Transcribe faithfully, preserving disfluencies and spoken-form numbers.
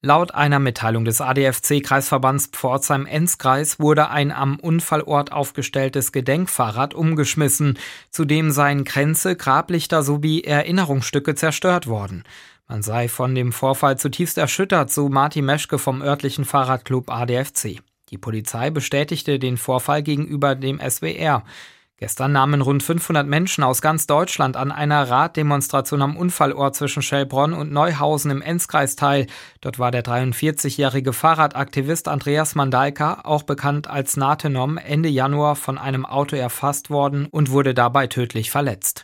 Laut einer Mitteilung des A D F C-Kreisverbands Pforzheim-Enzkreis wurde ein am Unfallort aufgestelltes Gedenkfahrrad umgeschmissen. Zudem seien Kränze, Grablichter sowie Erinnerungsstücke zerstört worden. Man sei von dem Vorfall zutiefst erschüttert, so Martin Meschke vom örtlichen Fahrradclub A D F C. Die Polizei bestätigte den Vorfall gegenüber dem S W R. Gestern nahmen rund fünfhundert Menschen aus ganz Deutschland an einer Raddemonstration am Unfallort zwischen Schellbronn und Neuhausen im Enzkreis teil. Dort war der dreiundvierzigjährige Fahrradaktivist Andreas Mandalka, auch bekannt als Nathenom, Ende Januar von einem Auto erfasst worden und wurde dabei tödlich verletzt.